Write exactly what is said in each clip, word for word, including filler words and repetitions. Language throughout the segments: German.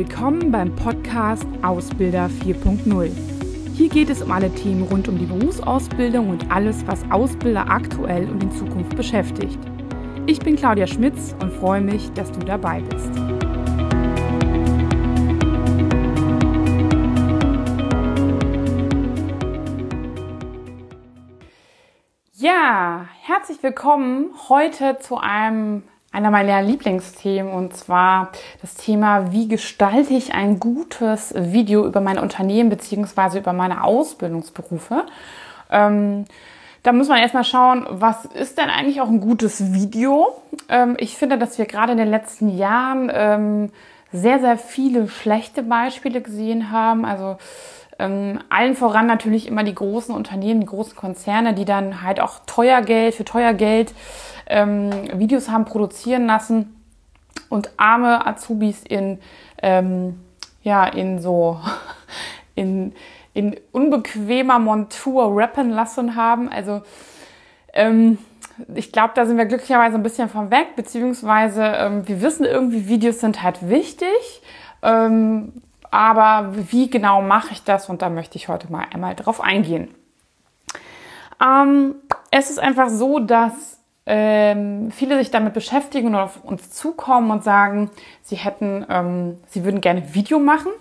Willkommen beim Podcast Ausbilder vier Punkt null. Hier geht es um alle Themen rund um die Berufsausbildung und alles, was Ausbilder aktuell und in Zukunft beschäftigt. Ich bin Claudia Schmitz und freue mich, dass du dabei bist. Ja, herzlich willkommen heute zu einem einer meiner Lieblingsthemen, und zwar das Thema, wie gestalte ich ein gutes Video über mein Unternehmen bzw. über meine Ausbildungsberufe. Ähm, da muss man erstmal schauen, was ist denn eigentlich auch ein gutes Video? Ähm, ich finde, dass wir gerade in den letzten Jahren ähm, sehr, sehr viele schlechte Beispiele gesehen haben. Also ähm, allen voran natürlich immer die großen Unternehmen, die großen Konzerne, die dann halt auch teuer Geld für teuer Geld Ähm, Videos haben produzieren lassen und arme Azubis in, ähm, ja, in so in, in unbequemer Montur rappen lassen haben. Also ähm, ich glaube, da sind wir glücklicherweise ein bisschen von weg, beziehungsweise ähm, wir wissen irgendwie, Videos sind halt wichtig, ähm, aber wie genau mache ich das? Und da möchte ich heute mal einmal drauf eingehen. Ähm, es ist einfach so, dass Ähm, viele sich damit beschäftigen und auf uns zukommen und sagen, sie hätten, ähm, sie würden gerne ein Video machen,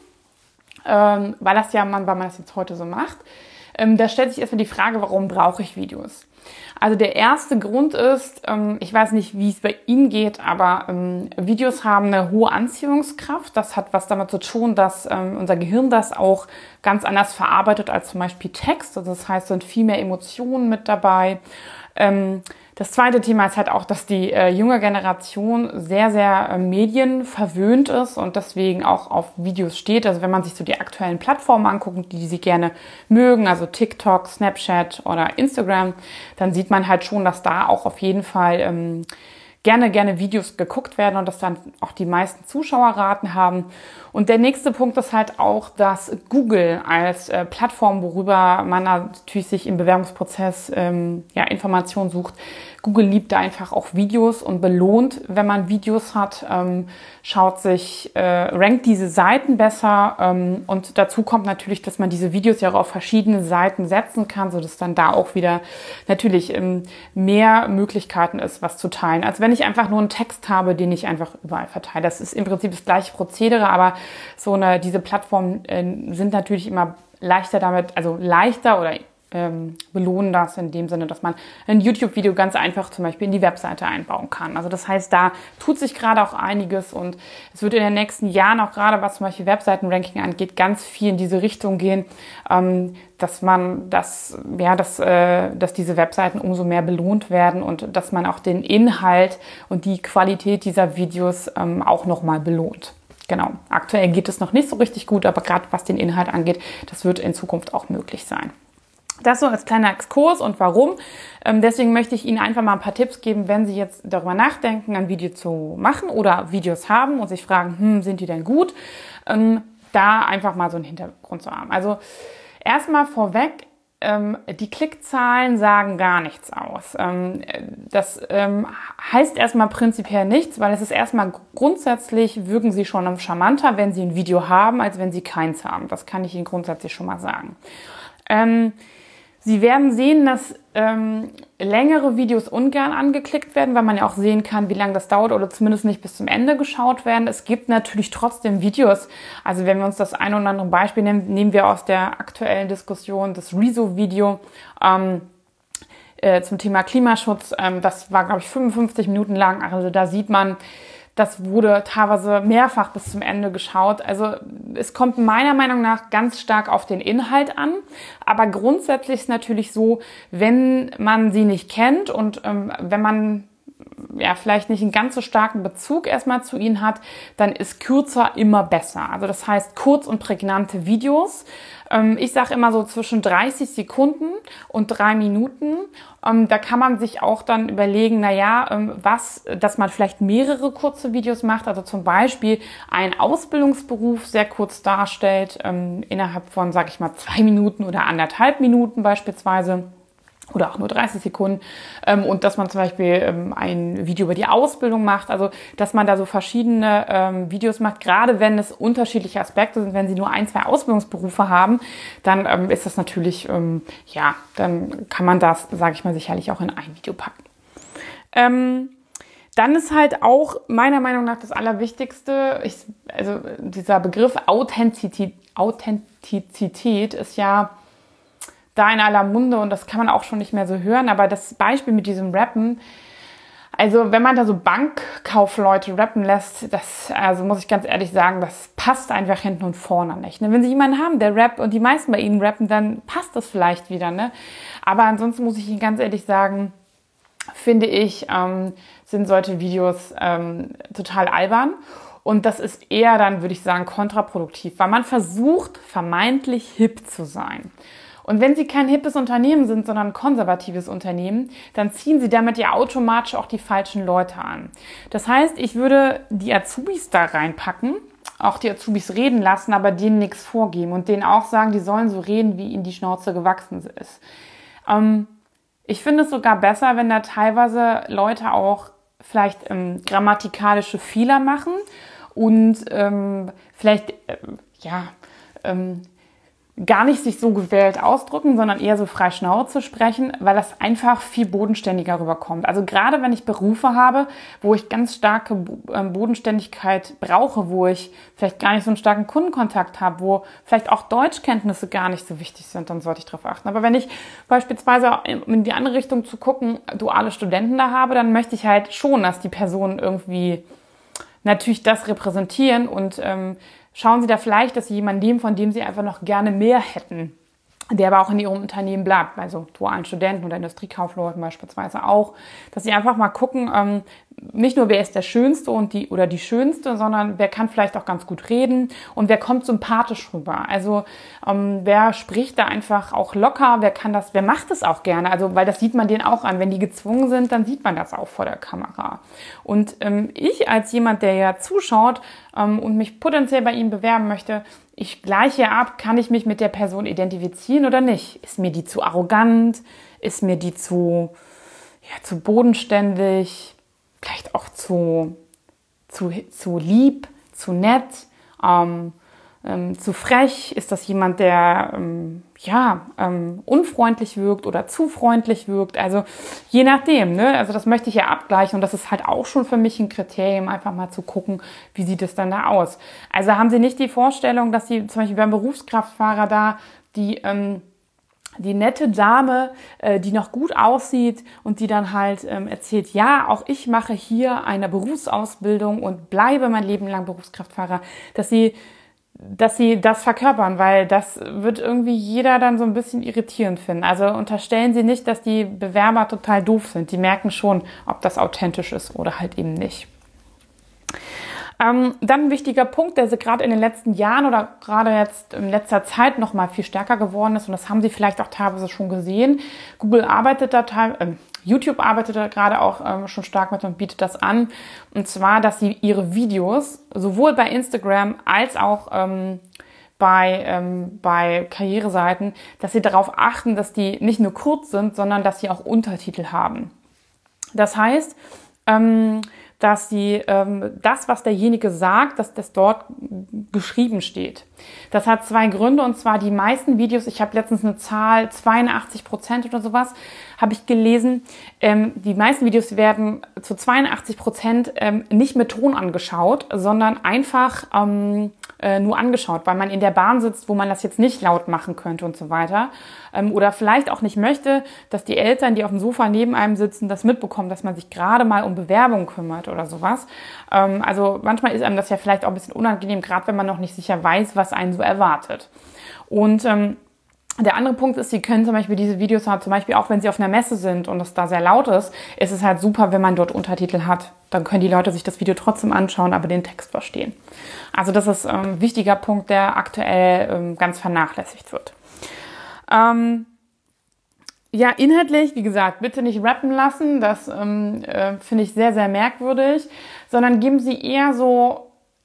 ähm, weil das ja man, weil man das jetzt heute so macht. Ähm, da stellt sich erstmal die Frage, warum brauche ich Videos? Also der erste Grund ist, ähm, ich weiß nicht, wie es bei Ihnen geht, aber ähm, Videos haben eine hohe Anziehungskraft. Das hat was damit zu tun, dass ähm, unser Gehirn das auch ganz anders verarbeitet als zum Beispiel Text. Also das heißt, es sind viel mehr Emotionen mit dabei. Ähm, Das zweite Thema ist halt auch, dass die äh, junge Generation sehr, sehr äh, medienverwöhnt ist und deswegen auch auf Videos steht. Also wenn man sich so die aktuellen Plattformen anguckt, die sie gerne mögen, also TikTok, Snapchat oder Instagram, dann sieht man halt schon, dass da auch auf jeden Fall ähm, gerne, gerne Videos geguckt werden und dass dann auch die meisten Zuschauerraten haben. Und der nächste Punkt ist halt auch, dass Google als äh, Plattform, worüber man natürlich sich im Bewerbungsprozess ähm, ja, Informationen sucht, Google liebt da einfach auch Videos und belohnt, wenn man Videos hat, ähm, schaut sich, äh, rankt diese Seiten besser ähm, und dazu kommt natürlich, dass man diese Videos ja auch auf verschiedene Seiten setzen kann, sodass dann da auch wieder natürlich ähm, mehr Möglichkeiten ist, was zu teilen, als wenn ich einfach nur einen Text habe, den ich einfach überall verteile. Das ist im Prinzip das gleiche Prozedere, aber so eine, diese Plattformen äh, sind natürlich immer leichter damit, also leichter oder ähm, belohnen das in dem Sinne, dass man ein YouTube-Video ganz einfach zum Beispiel in die Webseite einbauen kann. Also das heißt, da tut sich gerade auch einiges und es wird in den nächsten Jahren auch gerade, was zum Beispiel Webseitenranking angeht, ganz viel in diese Richtung gehen, ähm, dass man das, ja, dass, äh, dass diese Webseiten umso mehr belohnt werden und dass man auch den Inhalt und die Qualität dieser Videos ähm, auch nochmal belohnt. Genau. Aktuell geht es noch nicht so richtig gut, aber gerade was den Inhalt angeht, das wird in Zukunft auch möglich sein. Das so als kleiner Exkurs und warum. Ähm, deswegen möchte ich Ihnen einfach mal ein paar Tipps geben, wenn Sie jetzt darüber nachdenken, ein Video zu machen oder Videos haben und sich fragen, hm, sind die denn gut? Ähm, da einfach mal so einen Hintergrund zu haben. Also erstmal vorweg, ähm, die Klickzahlen sagen gar nichts aus. Ähm, das ähm, heißt erstmal prinzipiell nichts, weil es ist erstmal grundsätzlich, wirken Sie schon charmanter, wenn Sie ein Video haben, als wenn Sie keins haben. Das kann ich Ihnen grundsätzlich schon mal sagen. Ähm, Sie werden sehen, dass ähm, längere Videos ungern angeklickt werden, weil man ja auch sehen kann, wie lange das dauert oder zumindest nicht bis zum Ende geschaut werden. Es gibt natürlich trotzdem Videos. Also wenn wir uns das ein oder andere Beispiel nehmen, nehmen wir aus der aktuellen Diskussion das Rezo-Video ähm, äh, zum Thema Klimaschutz. Ähm, das war, glaube ich, fünfundfünfzig Minuten lang. Also da sieht man, das wurde teilweise mehrfach bis zum Ende geschaut. Also es kommt meiner Meinung nach ganz stark auf den Inhalt an. Aber grundsätzlich ist natürlich so, wenn man sie nicht kennt und ähm, wenn man ja vielleicht nicht einen ganz so starken Bezug erstmal zu ihnen hat, dann ist kürzer immer besser. Also das heißt kurz und prägnante Videos. Ähm, ich sage immer so zwischen dreißig Sekunden und drei Minuten. Ähm, da kann man sich auch dann überlegen, na ja, ähm, was, dass man vielleicht mehrere kurze Videos macht. Also zum Beispiel einen Ausbildungsberuf sehr kurz darstellt, ähm, innerhalb von, sage ich mal, zwei Minuten oder anderthalb Minuten beispielsweise. oder auch nur dreißig Sekunden ähm, und dass man zum Beispiel ähm, ein Video über die Ausbildung macht, also dass man da so verschiedene ähm, Videos macht, gerade wenn es unterschiedliche Aspekte sind, wenn Sie nur ein, zwei Ausbildungsberufe haben, dann ähm, ist das natürlich, ähm, ja, dann kann man das, sage ich mal, sicherlich auch in ein Video packen. Ähm, Dann ist halt auch meiner Meinung nach das Allerwichtigste, ich, also dieser Begriff Authentizität, Authentizität ist ja da in aller Munde und das kann man auch schon nicht mehr so hören, aber das Beispiel mit diesem Rappen, also wenn man da so Bankkaufleute rappen lässt, das, also muss ich ganz ehrlich sagen, das passt einfach hinten und vorne nicht. Ne? Wenn Sie jemanden haben, der rappt und die meisten bei Ihnen rappen, dann passt das vielleicht wieder. Ne? Aber ansonsten muss ich Ihnen ganz ehrlich sagen, finde ich, ähm, sind solche Videos ähm, total albern. Und das ist eher dann, würde ich sagen, kontraproduktiv, weil man versucht, vermeintlich hip zu sein. Und wenn Sie kein hippes Unternehmen sind, sondern ein konservatives Unternehmen, dann ziehen Sie damit ja automatisch auch die falschen Leute an. Das heißt, ich würde die Azubis da reinpacken, auch die Azubis reden lassen, aber denen nichts vorgeben und denen auch sagen, die sollen so reden, wie ihnen die Schnauze gewachsen ist. Ähm, ich finde es sogar besser, wenn da teilweise Leute auch vielleicht ähm, grammatikalische Fehler machen und ähm, vielleicht, äh, ja, ähm, gar nicht sich so gewählt ausdrücken, sondern eher so frei Schnauze sprechen, weil das einfach viel bodenständiger rüberkommt. Also gerade wenn ich Berufe habe, wo ich ganz starke Bodenständigkeit brauche, wo ich vielleicht gar nicht so einen starken Kundenkontakt habe, wo vielleicht auch Deutschkenntnisse gar nicht so wichtig sind, dann sollte ich darauf achten. Aber wenn ich beispielsweise in die andere Richtung zu gucken, duale Studenten da habe, dann möchte ich halt schon, dass die Personen irgendwie natürlich das repräsentieren und ähm, schauen Sie da vielleicht, dass Sie jemanden nehmen, von dem Sie einfach noch gerne mehr hätten, der aber auch in Ihrem Unternehmen bleibt, also dualen Studenten oder Industriekaufleuten beispielsweise auch, dass Sie einfach mal gucken, ähm, nicht nur wer ist der Schönste und die oder die Schönste, sondern wer kann vielleicht auch ganz gut reden und wer kommt sympathisch rüber. Also ähm, wer spricht da einfach auch locker, wer kann das, wer macht es auch gerne, also weil das sieht man denen auch an, wenn die gezwungen sind, dann sieht man das auch vor der Kamera. Und ähm, ich als jemand, der ja zuschaut ähm, und mich potenziell bei ihm bewerben möchte, ich gleiche ab, kann ich mich mit der Person identifizieren oder nicht? Ist mir die zu arrogant? Ist mir die zu, ja, zu bodenständig? Vielleicht auch zu, zu, zu lieb, zu nett, ähm, ähm, zu frech? Ist das jemand, der ähm, ja, ähm, unfreundlich wirkt oder zu freundlich wirkt? Also je nachdem, ne? Also das möchte ich ja abgleichen und das ist halt auch schon für mich ein Kriterium, einfach mal zu gucken, wie sieht es dann da aus. Also haben Sie nicht die Vorstellung, dass Sie zum Beispiel beim Berufskraftfahrer da die ähm, die nette Dame, äh, die noch gut aussieht und die dann halt ähm, erzählt, ja, auch ich mache hier eine Berufsausbildung und bleibe mein Leben lang Berufskraftfahrer, dass sie, dass sie das verkörpern, weil das wird irgendwie jeder dann so ein bisschen irritierend finden. Also unterstellen Sie nicht, dass die Bewerber total doof sind. Die merken schon, ob das authentisch ist oder halt eben nicht. Ähm, dann ein wichtiger Punkt, der gerade in den letzten Jahren oder gerade jetzt in letzter Zeit noch mal viel stärker geworden ist und das haben Sie vielleicht auch teilweise schon gesehen. Google arbeitet da teilweise, äh, YouTube arbeitet da gerade auch ähm, schon stark mit und bietet das an. Und zwar, dass Sie Ihre Videos sowohl bei Instagram als auch ähm, bei, ähm, bei Karriereseiten, dass Sie darauf achten, dass die nicht nur kurz sind, sondern dass sie auch Untertitel haben. Das heißt, ähm, dass die, ähm, das, was derjenige sagt, dass das dort geschrieben steht. Das hat zwei Gründe und zwar die meisten Videos, ich habe letztens eine Zahl, zweiundachtzig Prozent oder sowas, habe ich gelesen, ähm, die meisten Videos werden zu zweiundachtzig Prozent ähm, nicht mit Ton angeschaut, sondern einfach ähm, äh, nur angeschaut, weil man in der Bahn sitzt, wo man das jetzt nicht laut machen könnte und so weiter. Ähm, oder vielleicht auch nicht möchte, dass die Eltern, die auf dem Sofa neben einem sitzen, das mitbekommen, dass man sich gerade mal um Bewerbung kümmert oder sowas. Ähm, also manchmal ist einem das ja vielleicht auch ein bisschen unangenehm, gerade wenn man noch nicht sicher weiß, was einen so erwartet. Und ähm, der andere Punkt ist, Sie können zum Beispiel diese Videos halt zum Beispiel auch, wenn Sie auf einer Messe sind und es da sehr laut ist, ist es halt super, wenn man dort Untertitel hat. Dann können die Leute sich das Video trotzdem anschauen, aber den Text verstehen. Also das ist ähm, ein wichtiger Punkt, der aktuell ähm, ganz vernachlässigt wird. Ähm, ja, inhaltlich, wie gesagt, bitte nicht rappen lassen. Das ähm, äh, finde ich sehr, sehr merkwürdig. Sondern geben Sie eher so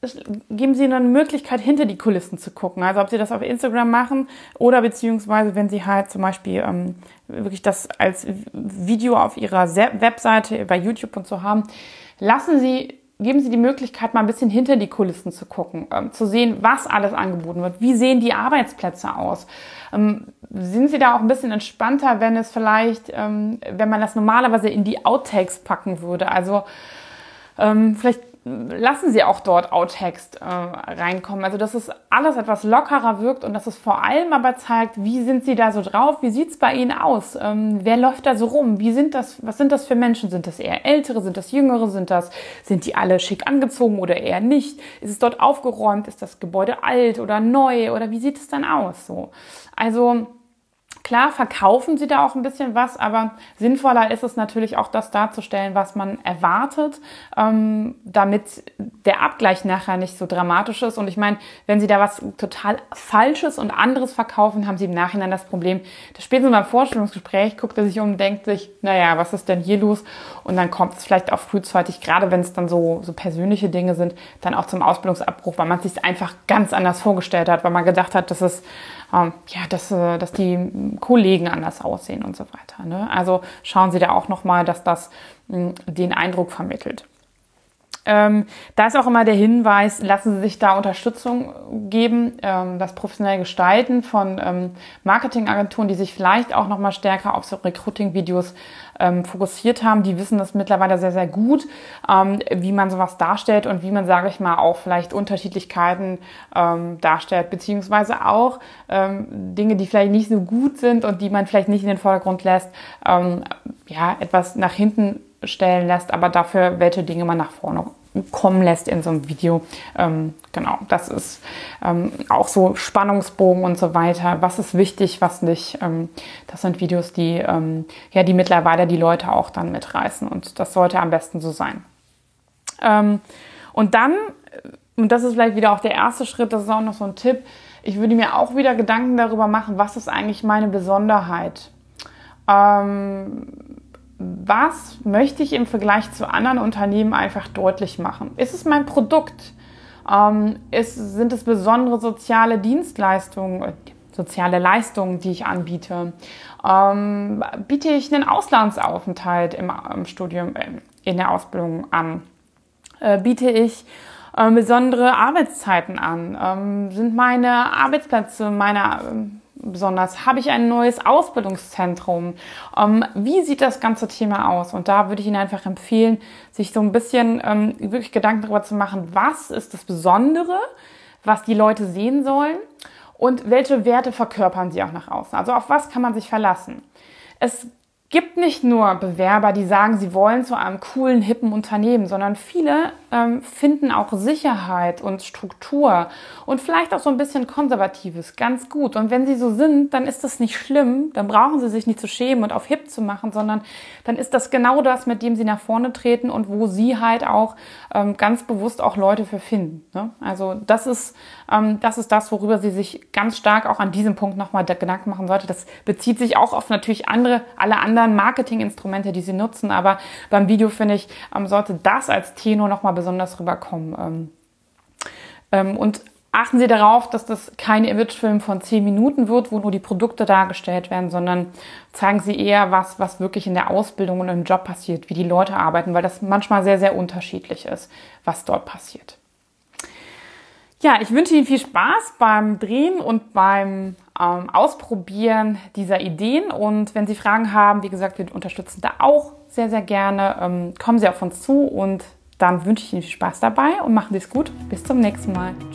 geben Sie Ihnen eine Möglichkeit, hinter die Kulissen zu gucken. Also ob Sie das auf Instagram machen oder beziehungsweise, wenn Sie halt zum Beispiel ähm, wirklich das als Video auf Ihrer Webseite bei YouTube und so haben, lassen Sie, geben Sie die Möglichkeit, mal ein bisschen hinter die Kulissen zu gucken, ähm, zu sehen, was alles angeboten wird. Wie sehen die Arbeitsplätze aus? Ähm, sind Sie da auch ein bisschen entspannter, wenn es vielleicht, ähm, wenn man das normalerweise in die Outtakes packen würde? Also ähm, vielleicht lassen Sie auch dort Outtext äh, reinkommen. Also dass es alles etwas lockerer wirkt und dass es vor allem aber zeigt, wie sind Sie da so drauf, wie sieht's bei Ihnen aus, ähm, wer läuft da so rum, wie sind das, was sind das für Menschen, sind das eher Ältere, sind das Jüngere, sind das, sind die alle schick angezogen oder eher nicht, ist es dort aufgeräumt, ist das Gebäude alt oder neu oder wie sieht es dann aus so? Also klar verkaufen Sie da auch ein bisschen was, aber sinnvoller ist es natürlich auch, das darzustellen, was man erwartet, ähm, damit der Abgleich nachher nicht so dramatisch ist. Und ich meine, wenn Sie da was total Falsches und anderes verkaufen, haben Sie im Nachhinein das Problem, dass spätestens beim Vorstellungsgespräch guckt er sich um und denkt sich, naja, was ist denn hier los? Und dann kommt es vielleicht auch frühzeitig, gerade wenn es dann so, so persönliche Dinge sind, dann auch zum Ausbildungsabbruch, weil man es sich einfach ganz anders vorgestellt hat, weil man gedacht hat, dass es ähm, ja, dass, äh, dass die Kollegen anders aussehen und so weiter. Ne? Also schauen Sie da auch nochmal, dass das mh, den Eindruck vermittelt. Ähm, da ist auch immer der Hinweis, lassen Sie sich da Unterstützung geben, ähm, das professionelle Gestalten von ähm, Marketingagenturen, die sich vielleicht auch nochmal stärker auf so Recruiting-Videos ähm, fokussiert haben. Die wissen das mittlerweile sehr, sehr gut, ähm, wie man sowas darstellt und wie man, sage ich mal, auch vielleicht Unterschiedlichkeiten ähm, darstellt, beziehungsweise auch ähm, Dinge, die vielleicht nicht so gut sind und die man vielleicht nicht in den Vordergrund lässt, ähm, ja, etwas nach hinten stellen lässt, aber dafür welche Dinge man nach vorne kommen lässt in so einem Video. Ähm, genau, das ist ähm, auch so Spannungsbogen und so weiter. Was ist wichtig, was nicht? Ähm, das sind Videos, die, ähm, ja, die mittlerweile die Leute auch dann mitreißen und das sollte am besten so sein. Ähm, und dann, und das ist vielleicht wieder auch der erste Schritt, das ist auch noch so ein Tipp, ich würde mir auch wieder Gedanken darüber machen, was ist eigentlich meine Besonderheit? Ähm, Was möchte ich im Vergleich zu anderen Unternehmen einfach deutlich machen? Ist es mein Produkt? Ähm, ist, sind es besondere soziale Dienstleistungen, soziale Leistungen, die ich anbiete? Ähm, biete ich einen Auslandsaufenthalt im, im Studium, äh, in der Ausbildung an? Äh, biete ich äh, besondere Arbeitszeiten an? Ähm, sind meine Arbeitsplätze, meine äh, besonders, habe ich ein neues Ausbildungszentrum? Ähm, wie sieht das ganze Thema aus? Und da würde ich Ihnen einfach empfehlen, sich so ein bisschen ähm, wirklich Gedanken darüber zu machen, was ist das Besondere, was die Leute sehen sollen und welche Werte verkörpern sie auch nach außen? Also auf was kann man sich verlassen? Es gibt nicht nur Bewerber, die sagen, sie wollen zu einem coolen, hippen Unternehmen, sondern viele ähm, finden auch Sicherheit und Struktur und vielleicht auch so ein bisschen Konservatives ganz gut. Und wenn sie so sind, dann ist das nicht schlimm, dann brauchen sie sich nicht zu schämen und auf hip zu machen, sondern dann ist das genau das, mit dem sie nach vorne treten und wo sie halt auch ähm, ganz bewusst auch Leute für finden. Ne? Also das ist, ähm, das ist das, worüber sie sich ganz stark auch an diesem Punkt nochmal Gedanken machen sollte. Das bezieht sich auch auf natürlich andere, alle anderen Marketinginstrumente, die sie nutzen, aber beim Video, finde ich, ähm, sollte das als Tenor nochmal besonders rüberkommen. Ähm, ähm, und achten Sie darauf, dass das kein Imagefilm von zehn Minuten wird, wo nur die Produkte dargestellt werden, sondern zeigen Sie eher was, was wirklich in der Ausbildung und im Job passiert, wie die Leute arbeiten, weil das manchmal sehr, sehr unterschiedlich ist, was dort passiert. Ja, ich wünsche Ihnen viel Spaß beim Drehen und beim ähm, Ausprobieren dieser Ideen. Und wenn Sie Fragen haben, wie gesagt, wir unterstützen da auch sehr, sehr gerne. Ähm, kommen Sie auf uns zu und dann wünsche ich Ihnen viel Spaß dabei und machen Sie es gut. Bis zum nächsten Mal.